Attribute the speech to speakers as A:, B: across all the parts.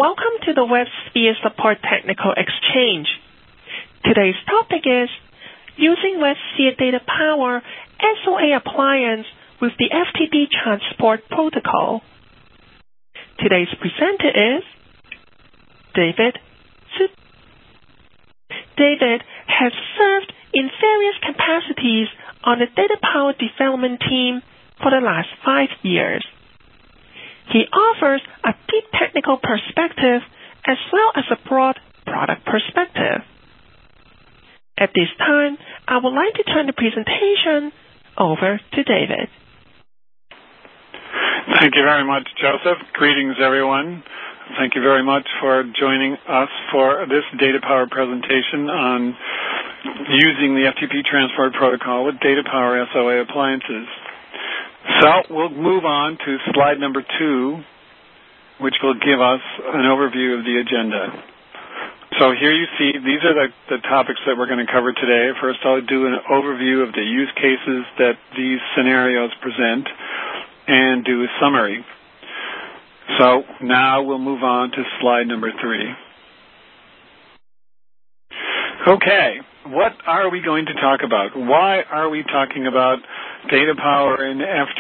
A: Welcome to the WebSphere Support Technical Exchange. Today's topic is using WebSphere Data Power SOA appliance with the FTP Transport Protocol. Today's presenter is David Su. David has served in various capacities on the Data Power development team for the last 5 years. He offers a deep technical perspective as well as a broad product perspective. At this time, I would like to turn the presentation over to David.
B: Thank you very much, Joseph. Greetings, everyone. Thank you very much for joining us for this Data Power presentation on using the FTP Transport Protocol with Data Power SOA appliances. So we'll move on to slide number 2, which will give us an overview of the agenda. So here you see, these are the topics that we're going to cover today. First, I'll do an overview of the use cases that these scenarios present and do a summary. So now we'll move on to slide number 3. Okay, what are we going to talk about? Why are we talking about Data Power and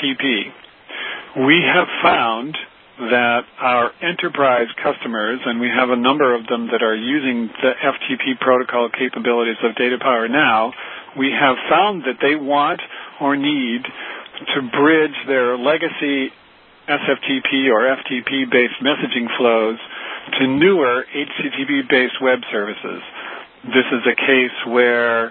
B: FTP? We have found that our enterprise customers, and we have a number of them that are using the FTP protocol capabilities of Data Power now, we have found that they want or need to bridge their legacy SFTP or FTP-based messaging flows to newer HTTP-based web services. This is a case where,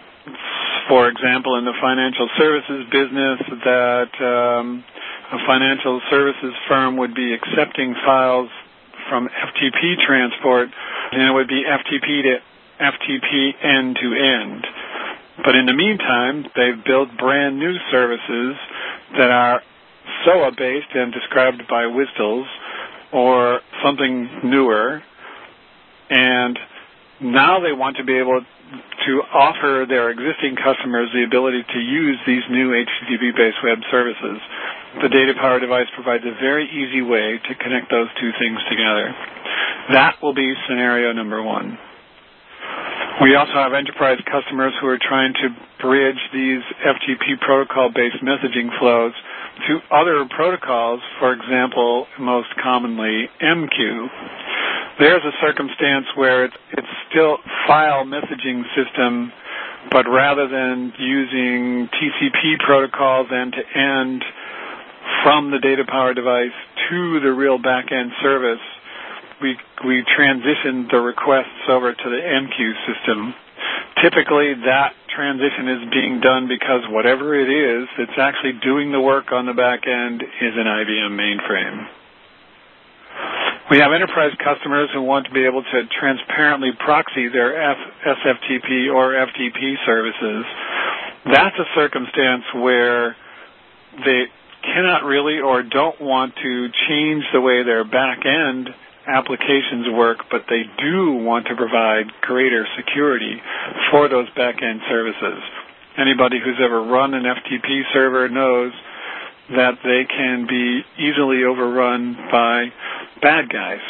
B: for example, in the financial services business, that a financial services firm would be accepting files from FTP transport, and it would be FTP to FTP end-to-end. But in the meantime, they've built brand new services that are SOA-based and described by WSDLs or something newer, and now they want to be able to offer their existing customers the ability to use these new HTTP-based web services. The Data Power device provides a very easy way to connect those two things together. That will be scenario number 1. We also have enterprise customers who are trying to bridge these FTP protocol-based messaging flows to other protocols, for example, most commonly MQ. There's a circumstance where it's still file messaging system, but rather than using TCP protocols end-to-end from the Data Power device to the real back-end service, we transitioned the requests over to the MQ system. Typically, that transition is being done because whatever it is that's actually doing the work on the back end is an IBM mainframe. We have enterprise customers who want to be able to transparently proxy their SFTP or FTP services. That's a circumstance where they cannot really or don't want to change the way their back-end applications work, but they do want to provide greater security for those back-end services. Anybody who's ever run an FTP server knows that they can be easily overrun by bad guys.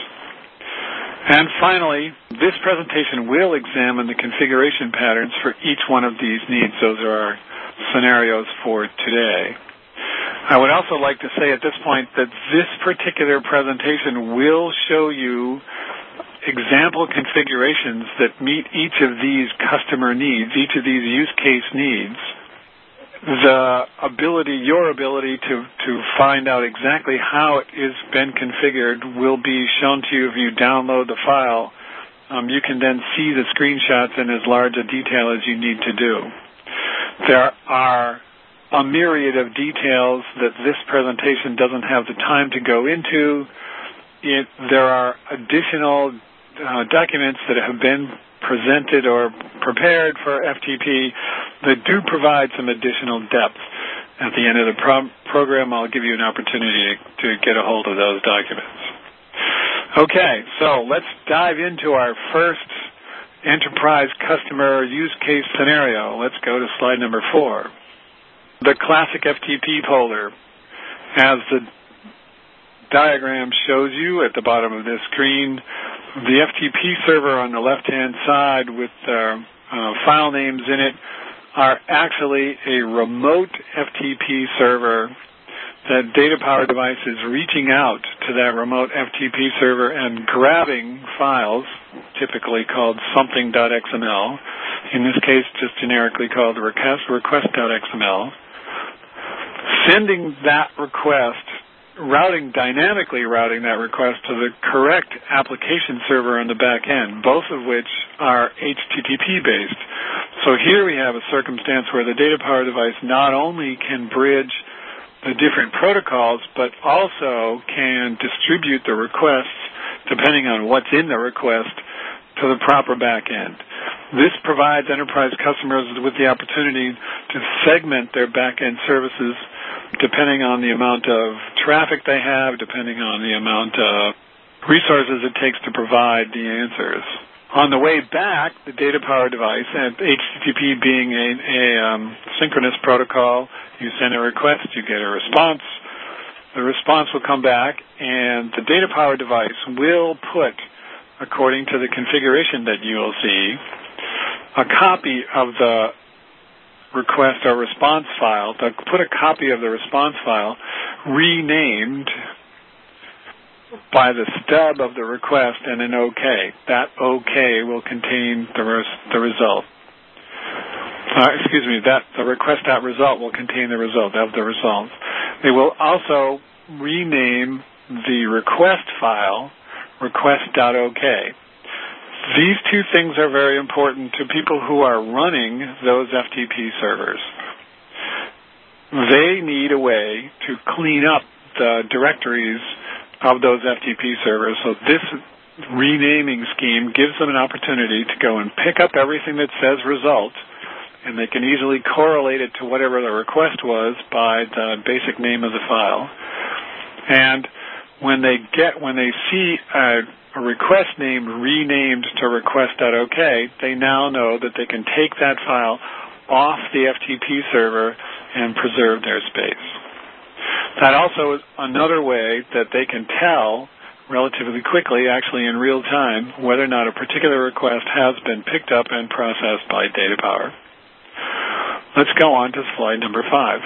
B: And finally, this presentation will examine the configuration patterns for each one of these needs. Those are our scenarios for today. I would also like to say at this point that this particular presentation will show you example configurations that meet each of these customer needs, each of these use case needs. Your ability to find out exactly how it has been configured will be shown to you if you download the file. You can then see the screenshots in as large a detail as you need to do. There are a myriad of details that this presentation doesn't have the time to go into. There are additional documents that have been presented or prepared for FTP that do provide some additional depth. At the end of the program, I'll give you an opportunity to get a hold of those documents. Okay, so let's dive into our first enterprise customer use case scenario. Let's go to slide number 4. The classic FTP poller has the diagram shows you at the bottom of this screen, the FTP server on the left-hand side with file names in it are actually a remote FTP server. That data power device is reaching out to that remote FTP server and grabbing files, typically called something.xml, in this case just generically called request.xml, sending that request, dynamically routing that request to the correct application server on the back end, both of which are HTTP-based. So here we have a circumstance where the data power device not only can bridge the different protocols, but also can distribute the requests, depending on what's in the request, to the proper back end. This provides enterprise customers with the opportunity to segment their back end services depending on the amount of traffic they have, depending on the amount of resources it takes to provide the answers. On the way back, the data power device, and HTTP being a synchronous protocol, you send a request, you get a response. The response will come back, and the data power device will put, according to the configuration that you will see, a copy of the request or response file, put a copy of the response file renamed by the stub of the request and an OK. That OK will contain the result. The request.result will contain the result of the results. They will also rename the request file request.ok. These two things are very important to people who are running those FTP servers. They need a way to clean up the directories of those FTP servers. So this renaming scheme gives them an opportunity to go and pick up everything that says result, and they can easily correlate it to whatever the request was by the basic name of the file. And when they see a request name renamed to request.ok, they now know that they can take that file off the FTP server and preserve their space. That also is another way that they can tell relatively quickly, actually in real time, whether or not a particular request has been picked up and processed by data power. Let's go on to slide number 5.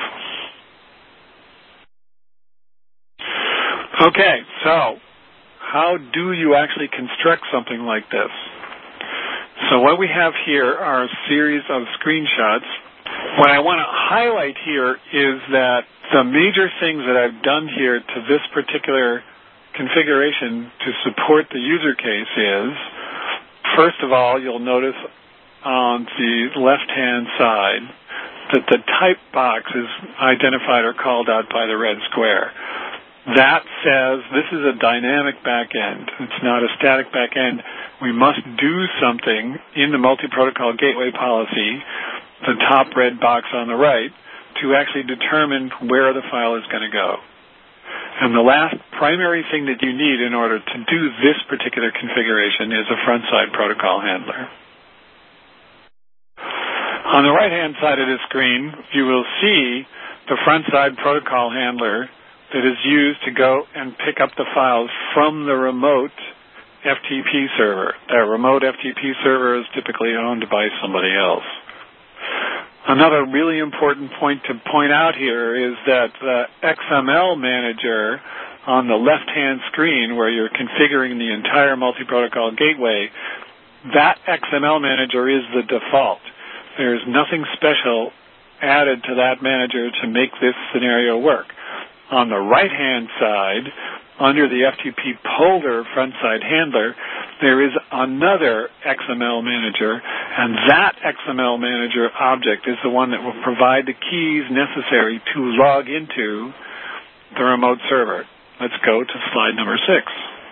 B: Okay, so how do you actually construct something like this? So what we have here are a series of screenshots. What I want to highlight here is that the major things that I've done here to this particular configuration to support the user case is, first of all, you'll notice on the left-hand side that the type box is identified or called out by the red square. That says this is a dynamic back end. It's not a static back end. We must do something in the multi-protocol gateway policy, the top red box on the right, to actually determine where the file is going to go. And the last primary thing that you need in order to do this particular configuration is a front-side protocol handler. On the right-hand side of the screen, you will see the front-side protocol handler that is used to go and pick up the files from the remote FTP server. That remote FTP server is typically owned by somebody else. Another really important point to point out here is that the XML manager on the left-hand screen, where you're configuring the entire multi-protocol gateway, that XML manager is the default. There's nothing special added to that manager to make this scenario work. On the right-hand side, under the FTP Polder front-side handler, there is another XML manager, and that XML manager object is the one that will provide the keys necessary to log into the remote server. Let's go to slide number 6.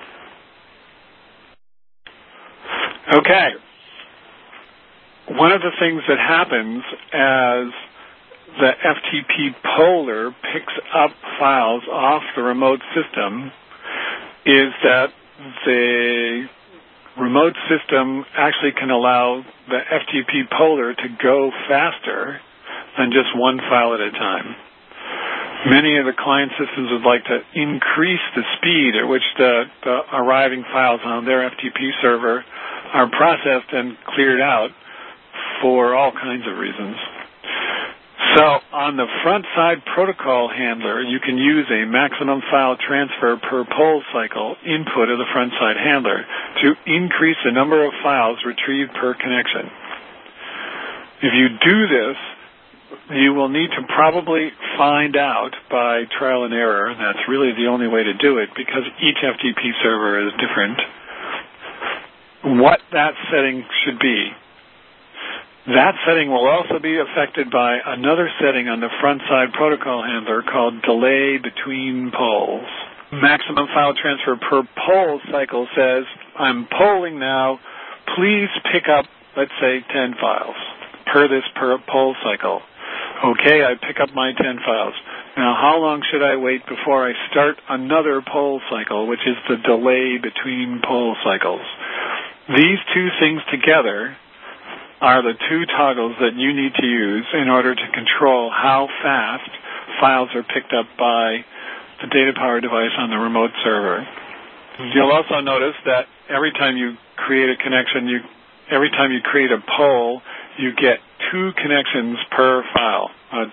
B: Okay. One of the things that happens as the FTP Polder picks up files off the remote system is that the remote system actually can allow the FTP Polder to go faster than just one file at a time. Many of the client systems would like to increase the speed at which the arriving files on their FTP server are processed and cleared out for all kinds of reasons. So on the front side protocol handler, you can use a maximum file transfer per poll cycle input of the front side handler to increase the number of files retrieved per connection. If you do this, you will need to probably find out by trial and error, and that's really the only way to do it because each FTP server is different, what that setting should be. That setting will also be affected by another setting on the front side protocol handler called delay between polls. Maximum file transfer per poll cycle says, I'm polling now, please pick up, let's say, 10 files per poll cycle. Okay, I pick up my 10 files. Now, how long should I wait before I start another poll cycle, which is the delay between poll cycles? These two things together are the two toggles that you need to use in order to control how fast files are picked up by the data power device on the remote server. You'll also notice that every time you create a connection, every time you create a poll, you get two connections per file, a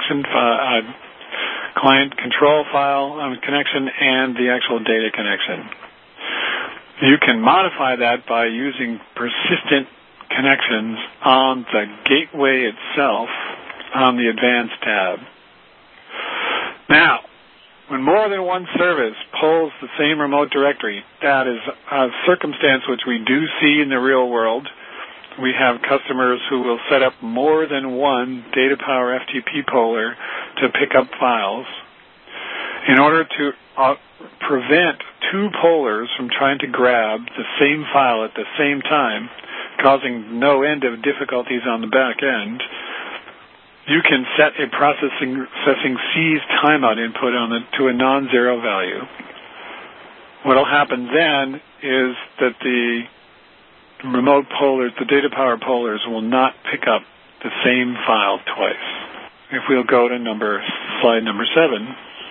B: client control file connection and the actual data connection. You can modify that by using persistent connections on the gateway itself on the Advanced tab. Now, when more than one service polls the same remote directory, that is a circumstance which we do see in the real world. We have customers who will set up more than one data power FTP poller to pick up files. In order to prevent two pollers from trying to grab the same file at the same time, causing no end of difficulties on the back end, you can set a processing cease timeout input to a non-zero value. What will happen then is that the remote pollers, the data power pollers, will not pick up the same file twice. If we'll go to slide number 7.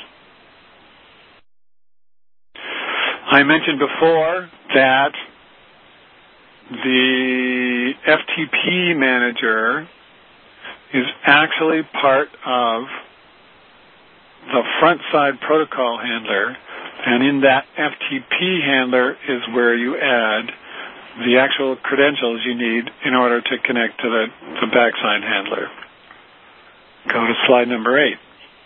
B: I mentioned before that the FTP manager is actually part of the front side protocol handler, and in that FTP handler is where you add the actual credentials you need in order to connect to the backside handler. Go to slide number 8.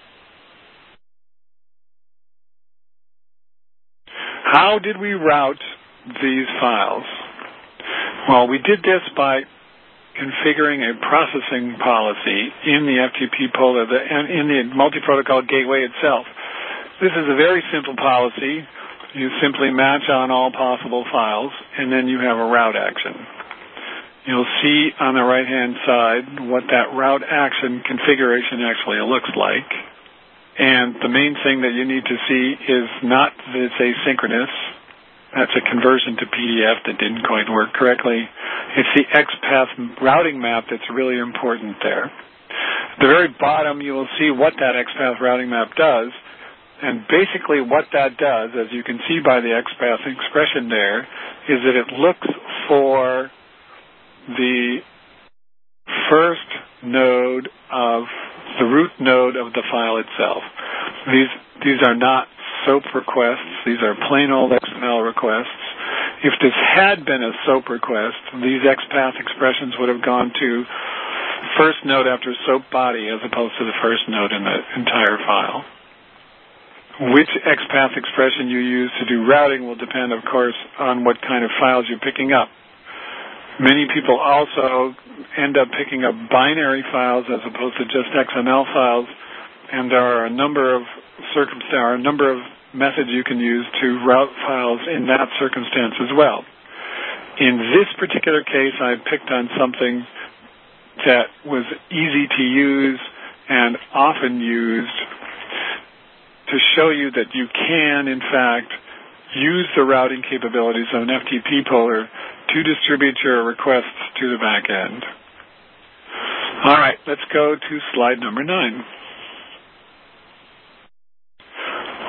B: How did we route these files? Well, we did this by configuring a processing policy in the FTP poller, in the multi-protocol gateway itself. This is a very simple policy. You simply match on all possible files, and then you have a route action. You'll see on the right-hand side what that route action configuration actually looks like. And the main thing that you need to see is not that it's asynchronous. That's a conversion to PDF that didn't quite work correctly. It's the XPath routing map that's really important there. At the very bottom, you will see what that XPath routing map does. And basically what that does, as you can see by the XPath expression there, is that it looks for the first node of the root node of the file itself. These are not SOAP requests. These are plain old XML requests. If this had been a SOAP request, these XPath expressions would have gone to first node after SOAP body as opposed to the first node in the entire file. Which XPath expression you use to do routing will depend, of course, on what kind of files you're picking up. Many people also end up picking up binary files as opposed to just XML files, and there are a number of methods you can use to route files in that circumstance as well. In this particular case, I picked on something that was easy to use and often used to show you that you can, in fact, use the routing capabilities of an FTP poller to distribute your requests to the back end. All right, let's go to slide number 9.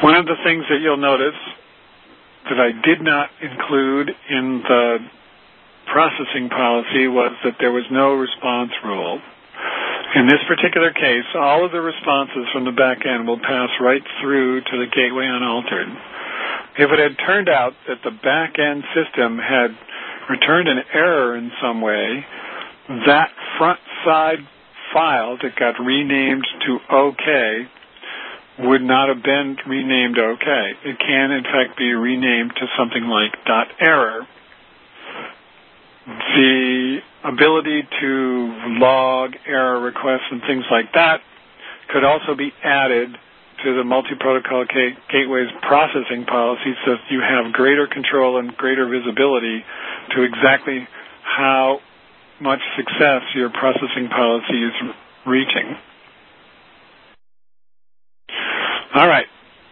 B: One of the things that you'll notice that I did not include in the processing policy was that there was no response rule. In this particular case, all of the responses from the back end will pass right through to the gateway unaltered. If it had turned out that the back end system had returned an error in some way, that front side file that got renamed to OK would not have been renamed OK. It can, in fact, be renamed to something like .error. The ability to log error requests and things like that could also be added to the multi-protocol gateway's processing policy so that you have greater control and greater visibility to exactly how much success your processing policy is reaching. All right.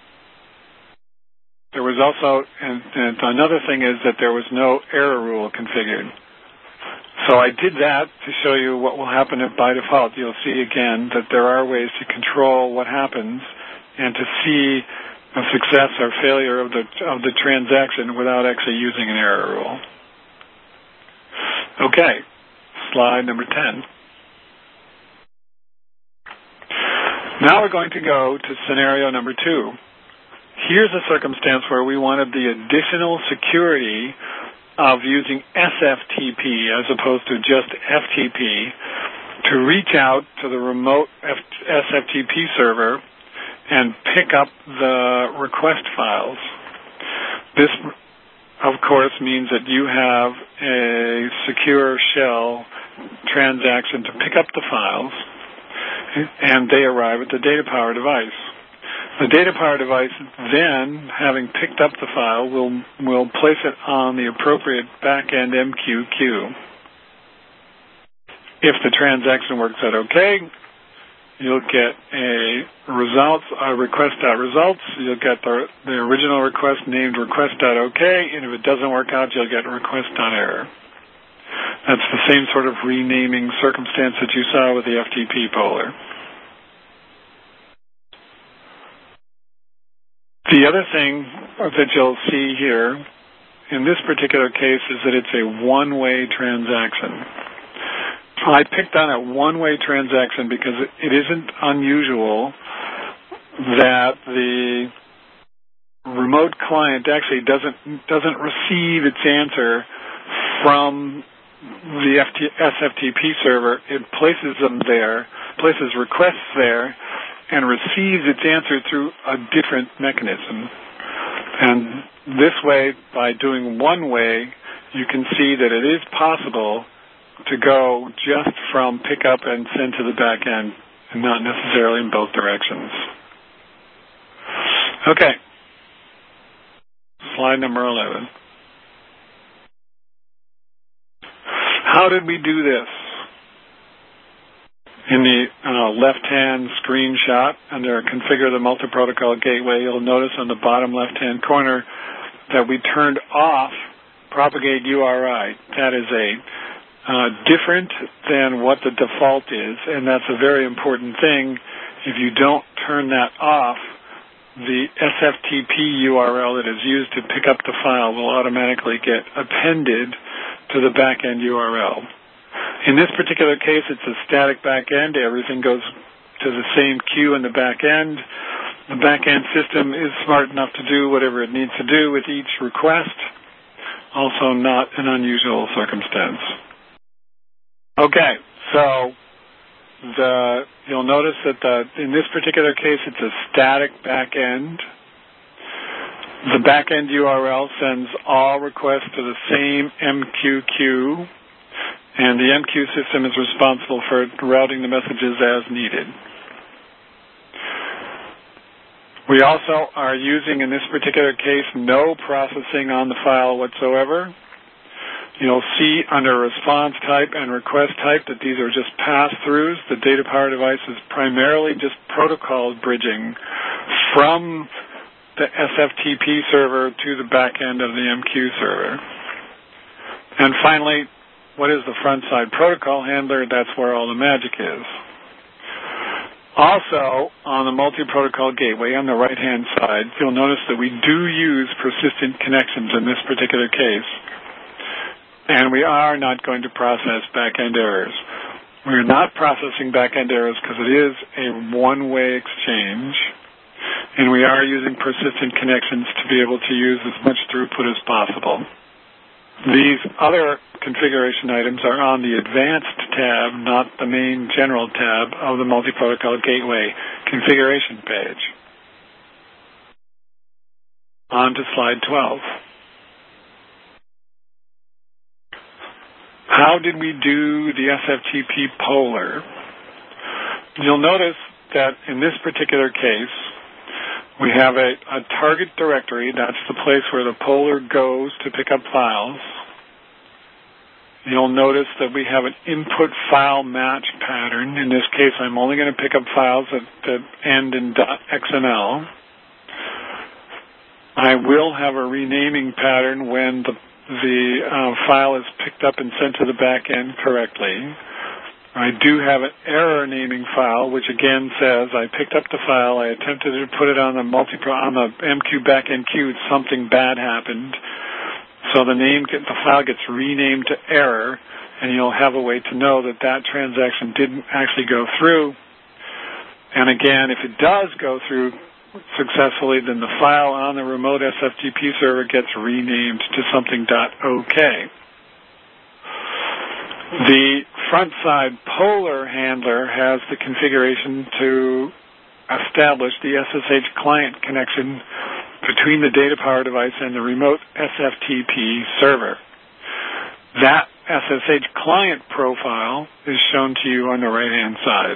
B: There was also, and another thing is that there was no error rule configured. So I did that to show you what will happen if by default you'll see again that there are ways to control what happens and to see a success or failure of the transaction without actually using an error rule. Okay, slide number 10. Now we're going to go to scenario number 2. Here's a circumstance where we wanted the additional security of using SFTP as opposed to just FTP to reach out to the remote SFTP server and pick up the request files. This, of course, means that you have a secure shell transaction to pick up the files, and they arrive at the data power device. The data power device then, having picked up the file, will place it on the appropriate back-end MQ queue. If the transaction works out okay, you'll get a request.results. You'll get the original request named request.ok, and if it doesn't work out, you'll get request.error. That's the same sort of renaming circumstance that you saw with the FTP polar. The other thing that you'll see here in this particular case is that it's a one-way transaction. I picked on a one-way transaction because it isn't unusual that the remote client actually doesn't receive its answer from the SFTP server. It places them there, places requests there, and receives its answer through a different mechanism. And this way, by doing one way, you can see that it is possible to go just from pickup and send to the back end, and not necessarily in both directions. Okay. Slide number 11. How did we do this? In the left-hand screenshot, under Configure the Multi-Protocol Gateway, you'll notice on the bottom left-hand corner that we turned off Propagate URI. That is different than what the default is, and that's a very important thing. If you don't turn that off, the SFTP URL that is used to pick up the file will automatically get appended to the back-end URL. In this particular case, it's a static back end. Everything goes to the same queue in the back end. The back end system is smart enough to do whatever it needs to do with each request. Also not an unusual circumstance. Okay, so you'll notice that in this particular case, it's a static back end. The back end URL sends all requests to the same MQ queue, and the MQ system is responsible for routing the messages as needed. We also are using, in this particular case, no processing on the file whatsoever. You'll see under response type and request type that these are just pass-throughs. The data power device is primarily just protocol bridging from the SFTP server to the back end of the MQ server. And finally, what is the front-side protocol handler? That's where all the magic is. Also, on the multi-protocol gateway on the right-hand side, you'll notice that we do use persistent connections in this particular case, and we are not going to process back-end errors. We're not processing back-end errors because it is a one-way exchange, and we are using persistent connections to be able to use as much throughput as possible. These other configuration items are on the Advanced tab, not the main General tab of the Multi-Protocol Gateway configuration page. On to slide 12. How did we do the SFTP polar? You'll notice that in this particular case, we have a target directory. That's the place where the polar goes to pick up files. You'll notice that we have an input file match pattern. In this case, I'm only going to pick up files that end in .xml. I will have a renaming pattern when the file is picked up and sent to the back end correctly. I do have an error naming file, which again says I picked up the file, I attempted to put it on the MQ backend queue, something bad happened. So the file gets renamed to error, and you'll have a way to know that that transaction didn't actually go through. And again, if it does go through successfully, then the file on the remote SFTP server gets renamed to something .ok. The front side polar handler has the configuration to establish the SSH client connection between the data power device and the remote SFTP server. That SSH client profile is shown to you on the right-hand side.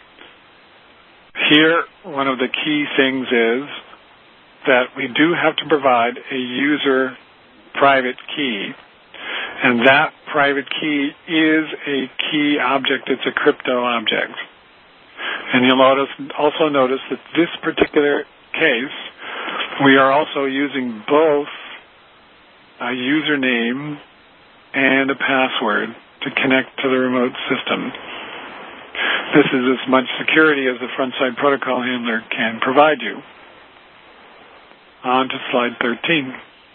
B: Here, one of the key things is that we do have to provide a user private key. And that private key is a key object. It's a crypto object. And you'll also notice that this particular case, we are also using both a username and a password to connect to the remote system. This is as much security as the front-side protocol handler can provide you. On to slide 13.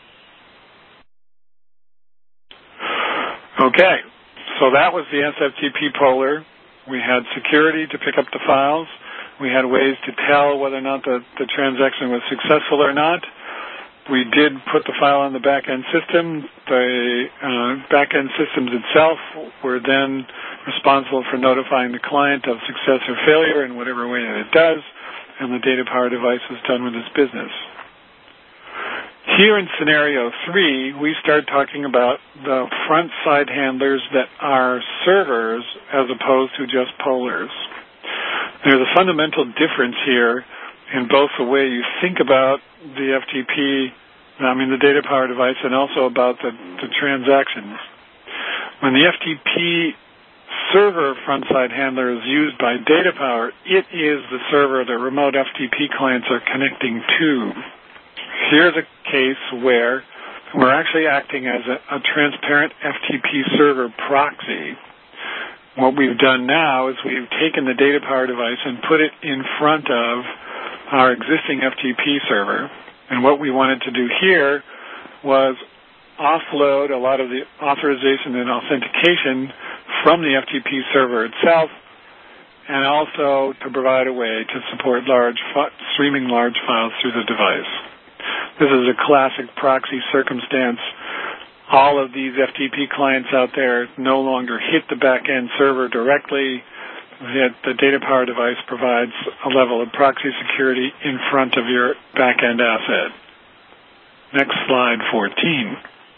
B: Okay, so that was the SFTP polar. We had security to pick up the files. We had ways to tell whether or not the transaction was successful or not. We did put the file on the back-end system. The back-end systems itself were then responsible for notifying the client of success or failure in whatever way that it does, and the data power device was done with its business. Here in scenario 3, we start talking about the front-side handlers that are servers as opposed to just polars. There's a fundamental difference here in both the way you think about the the data power device, and also about the transactions. When the FTP server front-side handler is used by data power, it is the server that remote FTP clients are connecting to. Here's a case where we're actually acting as a transparent FTP server proxy. What we've done now is we've taken the data power device and put it in front of our existing FTP server. And what we wanted to do here was offload a lot of the authorization and authentication from the FTP server itself, and also to provide a way to support streaming large files through the device. This is a classic proxy circumstance. All of these FTP clients out there no longer hit the back-end server directly. The data power device provides a level of proxy security in front of your back-end asset. Next slide, 14.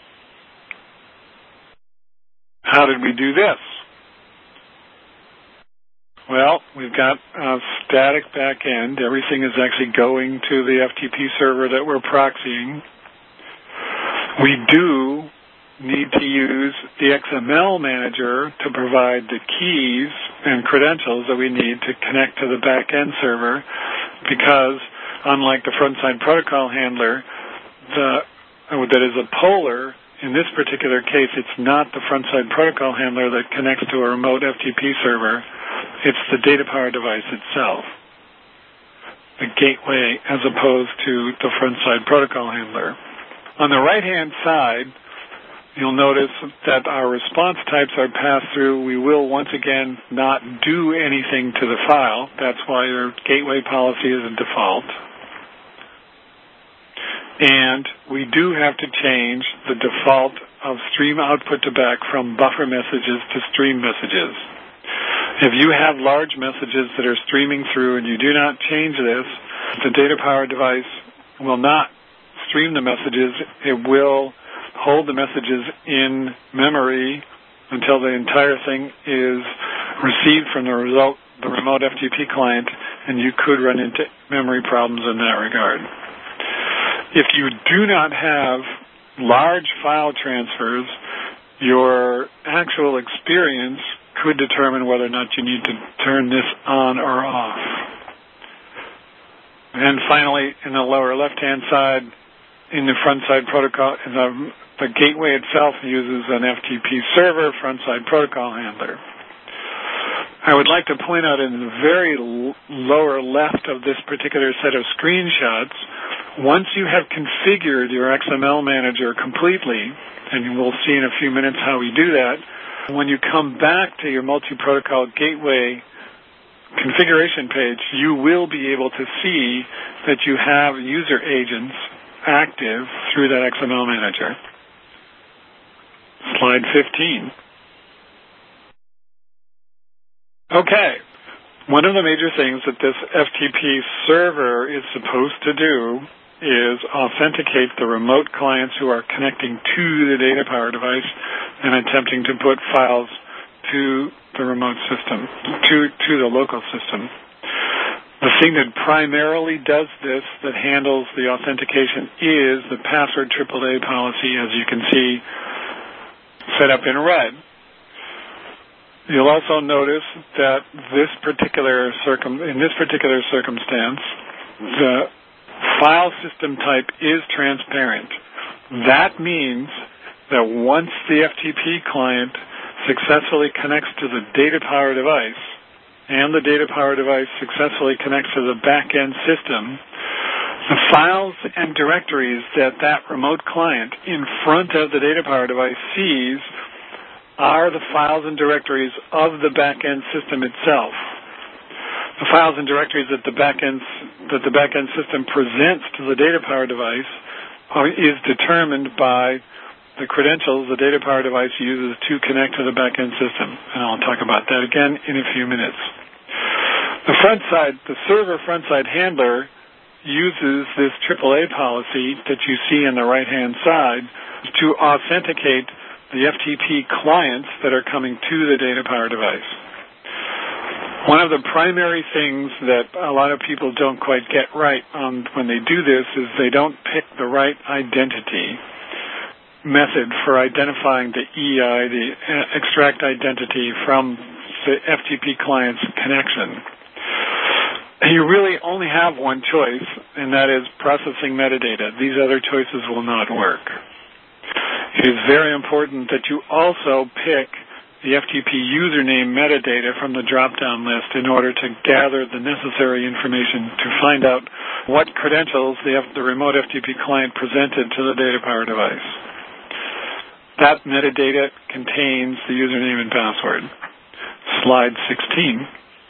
B: How did we do this? Well, we've got a static back-end. Everything is actually going to the FTP server that we're proxying. We do need to use the XML manager to provide the keys and credentials that we need to connect to the back-end server, because unlike the front-side protocol handler that is a polar, in this particular case, it's not the front-side protocol handler that connects to a remote FTP server. It's the data power device itself, the gateway, as opposed to the front-side protocol handler. On the right-hand side, you'll notice that our response types are passed through. We will, once again, not do anything to the file. That's why your gateway policy is a default. And we do have to change the default of stream output to back from buffer messages to stream messages. If you have large messages that are streaming through and you do not change this, the data power device will not stream the messages. It will hold the messages in memory until the entire thing is received from the remote FTP client, and you could run into memory problems in that regard. If you do not have large file transfers, your actual experience could determine whether or not you need to turn this on or off. And finally, in the lower left-hand side, in the front-side protocol, the gateway itself uses an FTP server front-side protocol handler. I would like to point out in the very lower left of this particular set of screenshots, once you have configured your XML manager completely, and we'll see in a few minutes how we do that, when you come back to your multi-protocol gateway configuration page, you will be able to see that you have user agents active through that XML manager. Slide 15. Okay. One of the major things that this FTP server is supposed to do is authenticate the remote clients who are connecting to the data power device and attempting to put files to the remote system, to the local system. The thing that primarily does this, that handles the authentication, is the password AAA policy, as you can see, set up in red. You'll also notice that in this particular circumstance, the file system type is transparent. That means that once the FTP client successfully connects to the data power device and the data power device successfully connects to the back-end system, the files and directories that remote client in front of the data power device sees are the files and directories of the back-end system itself. The files and directories that the back-end system presents to the data power device is determined by the credentials the data power device uses to connect to the back-end system. And I'll talk about that again in a few minutes. The server front-side handler uses this AAA policy that you see on the right-hand side to authenticate the FTP clients that are coming to the data power device. One of the primary things that a lot of people don't quite get right when they do this is they don't pick the right identity method for identifying the EI, the extract identity from the FTP client's connection. You really only have one choice, and that is processing metadata. These other choices will not work. It is very important that you also pick the FTP username metadata from the drop-down list in order to gather the necessary information to find out what credentials the remote FTP client presented to the data power device. That metadata contains the username and password. Slide 16.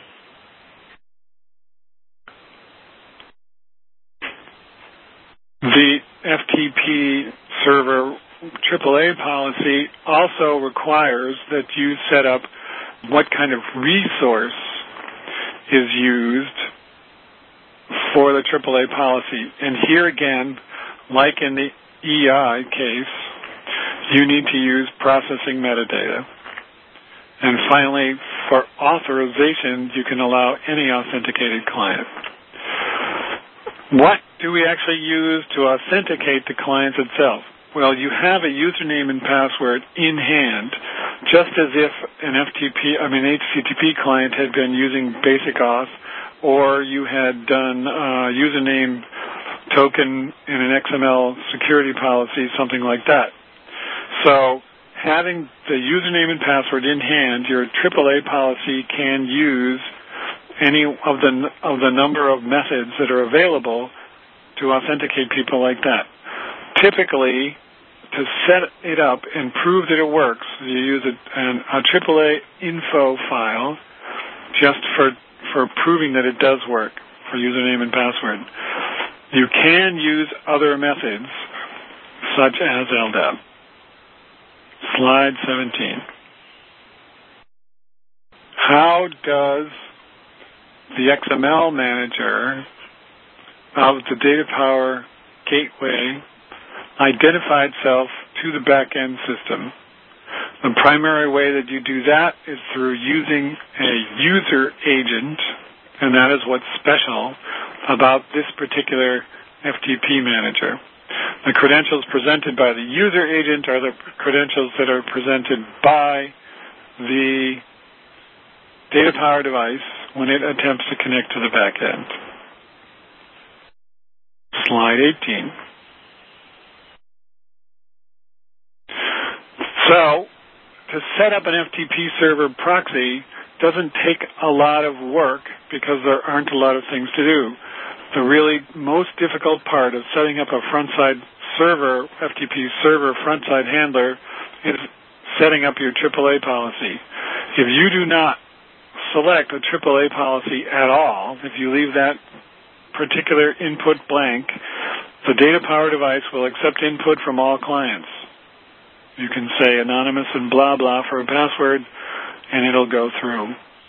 B: The FTP server AAA policy also requires that you set up what kind of resource is used for the AAA policy. And here again, like in the EI case, you need to use processing metadata. And finally, for authorizations, you can allow any authenticated client. What do we actually use to authenticate the client itself? Well, you have a username and password in hand, just as if an HTTP client had been using BasicAuth, or you had done a username token in an XML security policy, something like that. So having the username and password in hand, your AAA policy can use any of the number of methods that are available to authenticate people like that. Typically, to set it up and prove that it works, you use a AAA info file just for proving that it does work for username and password. You can use other methods, such as LDAP. Slide 17. How does the XML manager of the DataPower gateway identify itself to the back-end system? The primary way that you do that is through using a user agent, and that is what's special about this particular FTP manager. The credentials presented by the user agent are the credentials that are presented by the DataPower device when it attempts to connect to the back end. Slide 18. So, to set up an FTP server proxy doesn't take a lot of work because there aren't a lot of things to do. The really most difficult part of setting up a front-side server, FTP server front-side handler, is setting up your AAA policy. If you do not select a AAA policy at all, if you leave that particular input blank, the DataPower device will accept input from all clients. You can say anonymous and blah blah for a password, and it'll go through.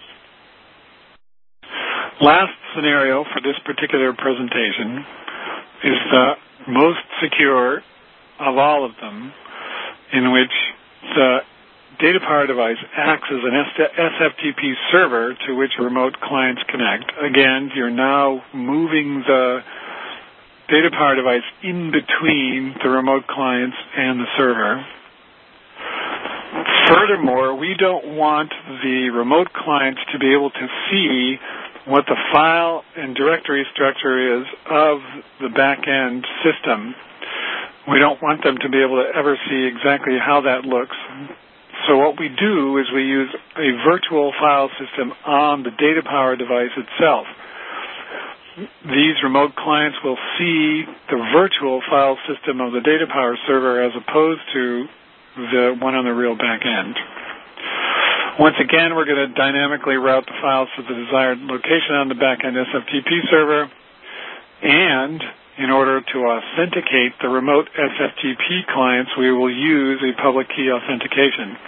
B: Last scenario for this particular presentation is the most secure of all of them, in which the DataPower device acts as an SFTP server to which remote clients connect. Again, you're now moving the DataPower device in between the remote clients and the server. Furthermore, we don't want the remote clients to be able to see what the file and directory structure is of the back-end system. We don't want them to be able to ever see exactly how that looks. So what we do is we use a virtual file system on the DataPower device itself. These remote clients will see the virtual file system of the DataPower server as opposed to the one on the real back end. Once again, we're going to dynamically route the files to the desired location on the back-end SFTP server, and in order to authenticate the remote SFTP clients, we will use a public key authentication.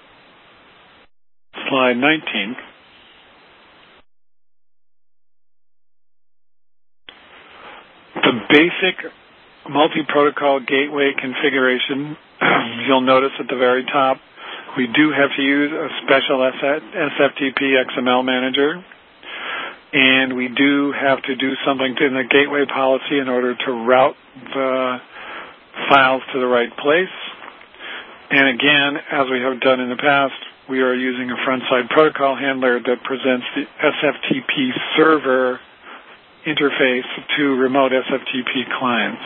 B: Slide 19. The basic multi-protocol gateway configuration, you'll notice at the very top, we do have to use a special SFTP XML manager, and we do have to do something in the gateway policy in order to route the files to the right place. And again, as we have done in the past, we are using a front-side protocol handler that presents the SFTP server interface to remote SFTP clients.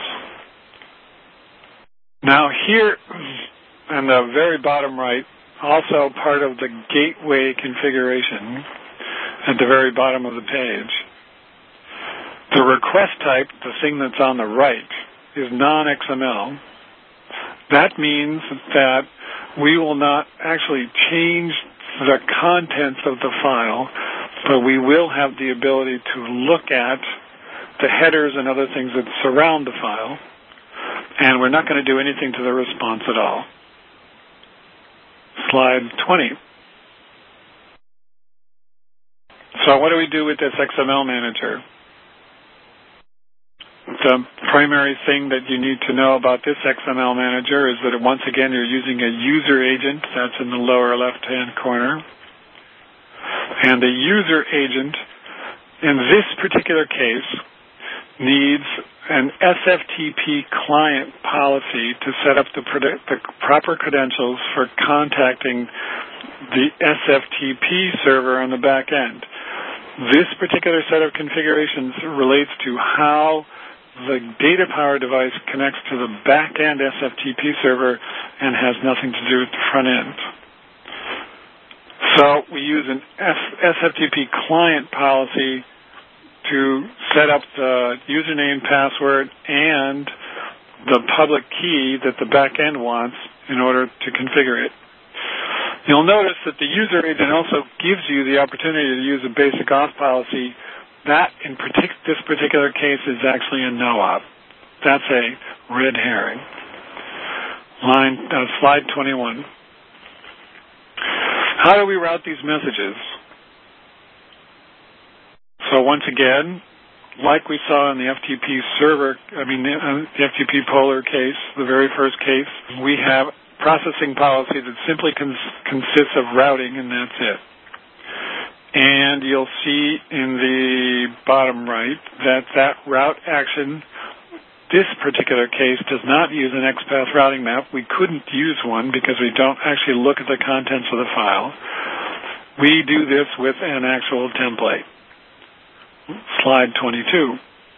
B: Now here, on the very bottom right, also part of the gateway configuration at the very bottom of the page, the request type, the thing that's on the right, is non-XML. That means that we will not actually change the contents of the file, but we will have the ability to look at the headers and other things that surround the file, and we're not going to do anything to the response at all. Slide 20. So what do we do with this XML manager? The primary thing that you need to know about this XML manager is that once again you're using a user agent. That's in the lower left-hand corner. And the user agent, in this particular case, needs an SFTP client policy to set up the proper credentials for contacting the SFTP server on the back end. This particular set of configurations relates to how the data power device connects to the back-end SFTP server and has nothing to do with the front end. So we use an SFTP client policy to set up the username, password, and the public key that the back end wants in order to configure it. You'll notice that the user agent also gives you the opportunity to use a basic auth policy. That, in this particular case, is actually a no-op. That's a red herring. Slide 21. How do we route these messages? So once again, like we saw in the FTP the FTP Polar case, the very first case, we have processing policy that simply consists of routing, and that's it. And you'll see in the bottom right that route action, this particular case, does not use an XPath routing map. We couldn't use one because we don't actually look at the contents of the file. We do this with an actual template. Slide 22.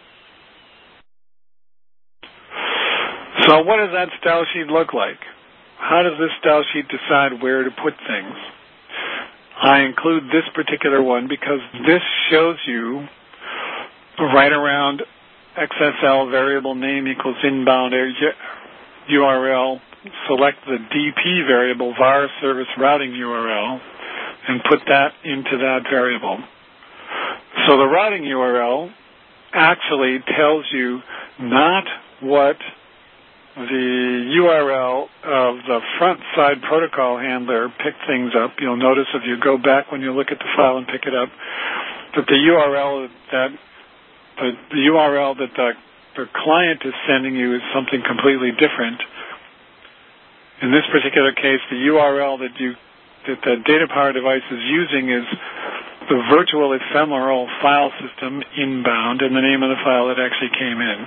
B: So what does that style sheet look like? How does this style sheet decide where to put things? I include this particular one because this shows you right around XSL variable name equals inbound URL, select the DP variable var service routing URL, and put that into that variable. So the routing URL actually tells you not what the URL of the front side protocol handler picked things up. You'll notice if you go back when you look at the file and pick it up, that the URL that the client is sending you is something completely different. In this particular case, the URL that the data power device is using is the virtual ephemeral file system inbound, and the name of the file that actually came in.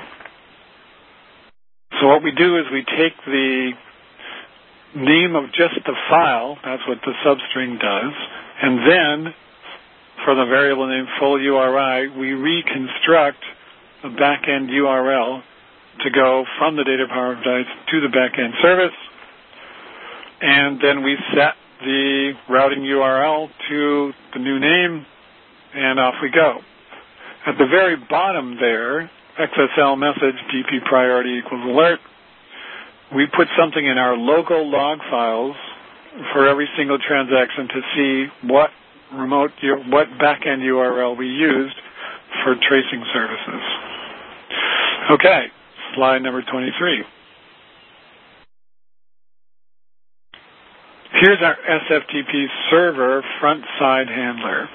B: So what we do is we take the name of just the file, that's what the substring does, and then for the variable name full URI, we reconstruct the back-end URL to go from the data power device to the back-end service, and then we set the routing URL to the new name, and off we go. At the very bottom there, XSL message DP priority equals alert. We put something in our local log files for every single transaction to see what back-end URL we used for tracing services. Okay, slide number 23. Here's our SFTP server front-side handler.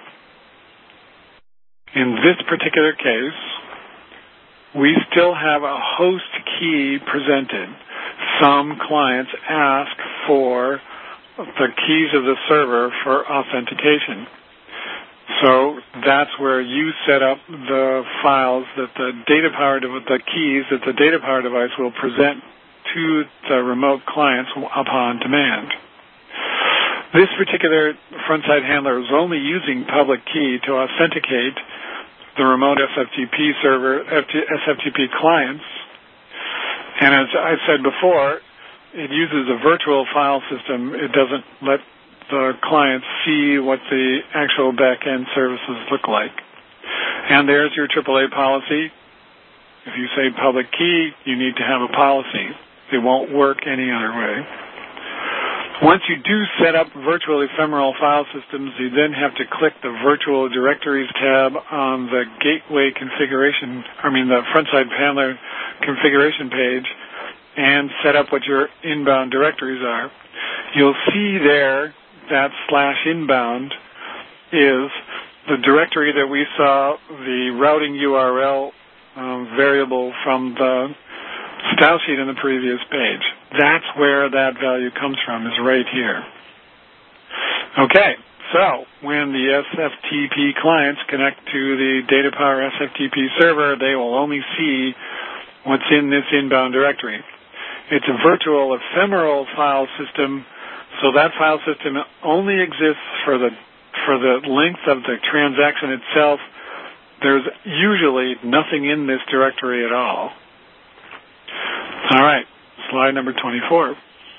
B: In this particular case, we still have a host key presented. Some clients ask for the keys of the server for authentication. So that's where you set up the files that the keys that the data power device will present to the remote clients upon demand. This particular front-side handler is only using public key to authenticate the remote SFTP server, SFTP clients. And as I said before, it uses a virtual file system. It doesn't let the clients see what the actual back-end services look like. And there's your AAA policy. If you say public key, you need to have a policy. It won't work any other way. Once you do set up virtual ephemeral file systems, you then have to click the Virtual Directories tab on the gateway configuration, the front-side handler configuration page, and set up what your inbound directories are. You'll see there that /inbound is the directory that we saw the routing URL variable from the style sheet in the previous page. That's where that value comes from, is right here. Okay, so when the SFTP clients connect to the data power SFTP server, they will only see what's in this inbound directory. It's a virtual ephemeral file system, so that file system only exists for the length of the transaction itself, there's usually nothing in this directory at all. All right, slide number 24.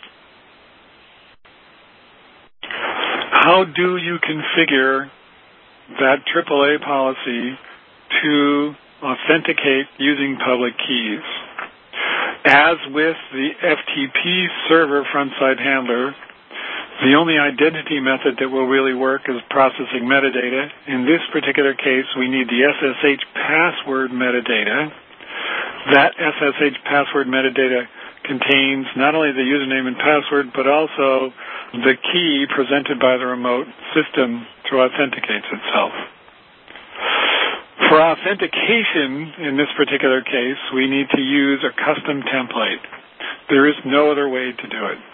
B: How do you configure that AAA policy to authenticate using public keys? As with the FTP server front-side handler, the only identity method that will really work is processing metadata. In this particular case, we need the SSH password metadata. That SSH password metadata contains not only the username and password, but also the key presented by the remote system to authenticate itself. For authentication, in this particular case, we need to use a custom template. There is no other way to do it.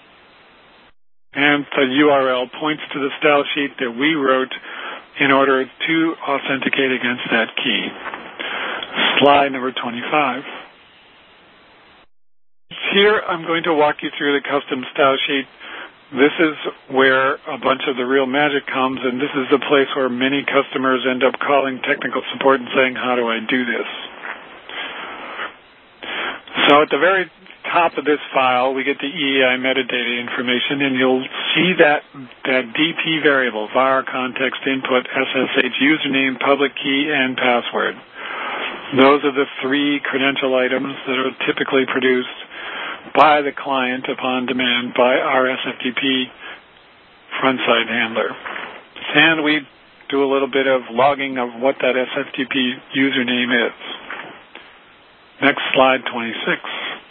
B: And the URL points to the style sheet that we wrote in order to authenticate against that key. Slide number 25. Here I'm going to walk you through the custom style sheet. This is where a bunch of the real magic comes, and this is the place where many customers end up calling technical support and saying, how do I do this? So at the very top of this file, we get the EAI metadata information, and you'll see that DP variable, var context input, SSH username, public key, and password. Those are the three credential items that are typically produced by the client upon demand by our SFTP front-side handler. And we do a little bit of logging of what that SFTP username is. Next slide, 26.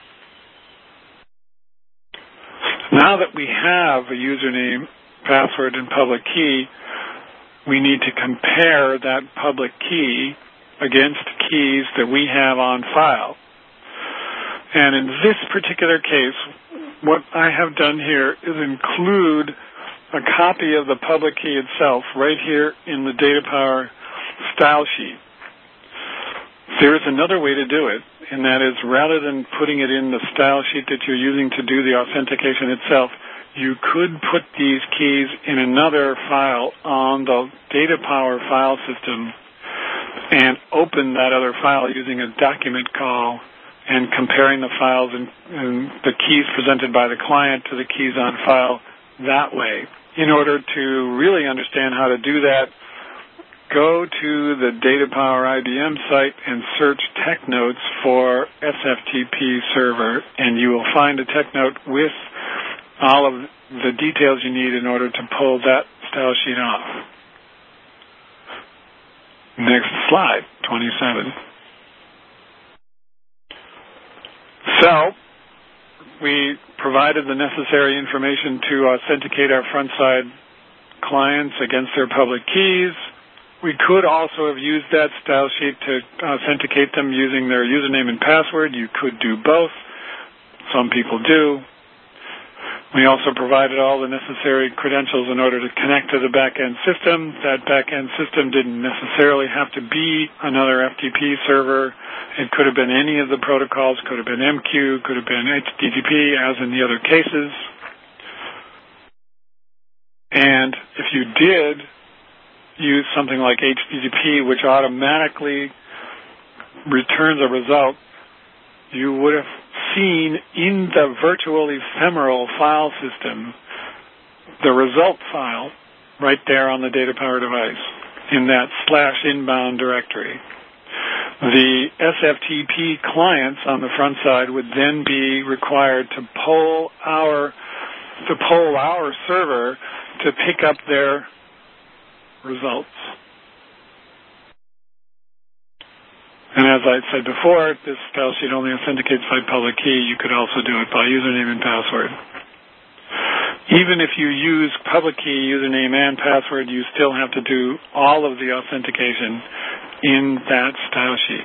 B: Now that we have a username, password, and public key, we need to compare that public key against keys that we have on file. And in this particular case, what I have done here is include a copy of the public key itself right here in the DataPower style sheet. There is another way to do it, and that is rather than putting it in the style sheet that you're using to do the authentication itself, you could put these keys in another file on the DataPower file system and open that other file using a document call and comparing the files and the keys presented by the client to the keys on file that way. In order to really understand how to do that, go to the DataPower IBM site and search tech notes for SFTP server, and you will find a tech note with all of the details you need in order to pull that style sheet off. Next slide, 27. So, we provided the necessary information to authenticate our front-side clients against their public keys. We could also have used that style sheet to authenticate them using their username and password. You could do both. Some people do. We also provided all the necessary credentials in order to connect to the back-end system. That back-end system didn't necessarily have to be another FTP server. It could have been any of the protocols, could have been MQ, could have been HTTP, as in the other cases. And if you did use something like HTTP, which automatically returns a result, you would have seen in the virtual ephemeral file system the result file right there on the DataPower device in that /inbound directory. The SFTP clients on the front side would then be required to poll our server to pick up their results. And as I said before, this style sheet only authenticates by public key. You could also do it by username and password. Even if you use public key, username, and password, you still have to do all of the authentication in that style sheet.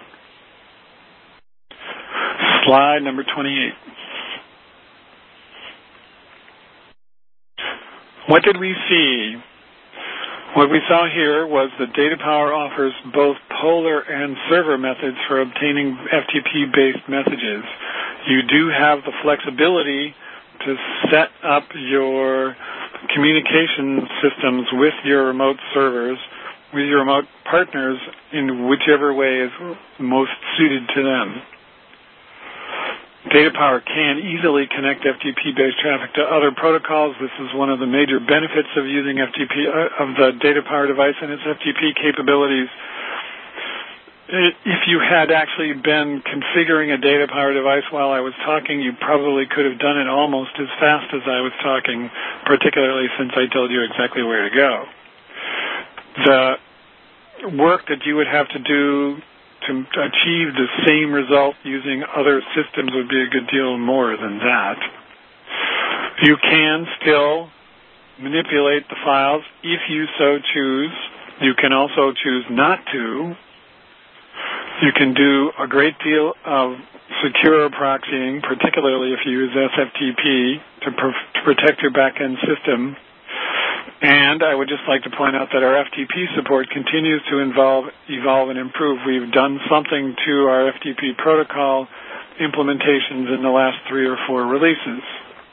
B: Slide number 28. What did we see? What we saw here was that DataPower offers both polar and server methods for obtaining FTP-based messages. You do have the flexibility to set up your communication systems with your remote servers with your remote partners in whichever way is most suited to them. DataPower can easily connect FTP-based traffic to other protocols. This is one of the major benefits of using FTP, of the DataPower device and its FTP capabilities. If you had actually been configuring a DataPower device while I was talking, you probably could have done it almost as fast as I was talking, particularly since I told you exactly where to go. The work that you would have to do to achieve the same result using other systems would be a good deal more than that. You can still manipulate the files if you so choose. You can also choose not to. You can do a great deal of secure proxying, particularly if you use SFTP to protect your back-end system. And I would just like to point out that our FTP support continues to evolve and improve. We've done something to our FTP protocol implementations in the last 3 or 4 releases.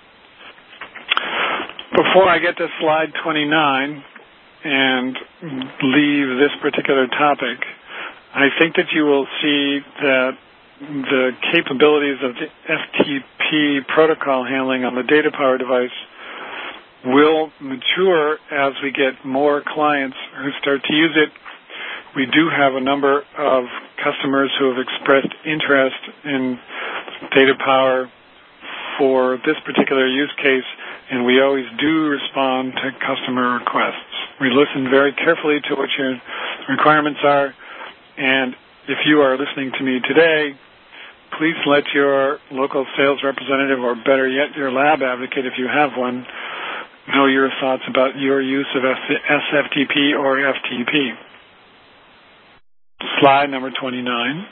B: Before I get to slide 29 and leave this particular topic, I think that you will see that the capabilities of the FTP protocol handling on the DataPower device will mature as we get more clients who start to use it. We do have a number of customers who have expressed interest in DataPower for this particular use case, and we always do respond to customer requests. We listen very carefully to what your requirements are, and if you are listening to me today, please let your local sales representative, or better yet, your lab advocate if you have one, know your thoughts about your use of SFTP or FTP. Slide number 29.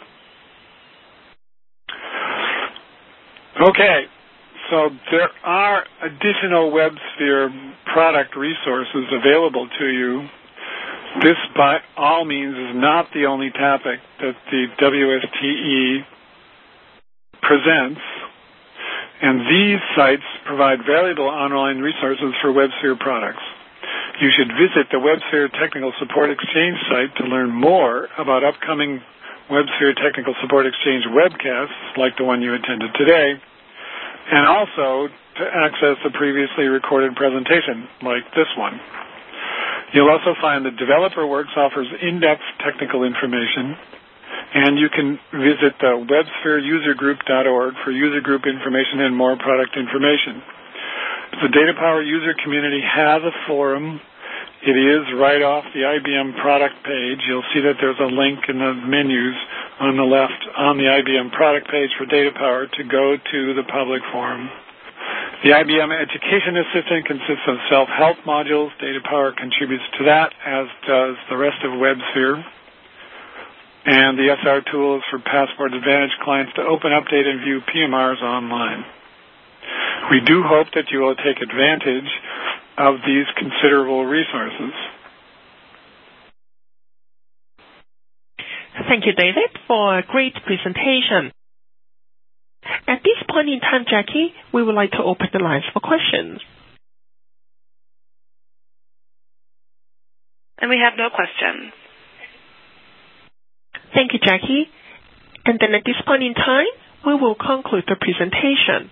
B: Okay, so there are additional WebSphere product resources available to you. This, by all means, is not the only topic that the WSTE presents. And these sites provide valuable online resources for WebSphere products. You should visit the WebSphere Technical Support Exchange site to learn more about upcoming WebSphere Technical Support Exchange webcasts, like the one you attended today, and also to access a previously recorded presentation, like this one. You'll also find that DeveloperWorks offers in-depth technical information, and you can visit the websphereusergroup.org for user group information and more product information. The DataPower user community has a forum. It is right off the IBM product page. You'll see that there's a link in the menus on the left on the IBM product page for DataPower to go to the public forum. The IBM Education Assistant consists of self-help modules. DataPower contributes to that, as does the rest of WebSphere. And the SR tool is for Passport Advantage clients to open, update, and view PMRs online. We do hope that you will take advantage of these considerable resources.
A: Thank you, David, for a great presentation. At this point in time, Jackie, we would like to open the lines for questions.
C: And we have no questions.
A: Thank you, Jackie. And then at this point in time, we will conclude the presentation.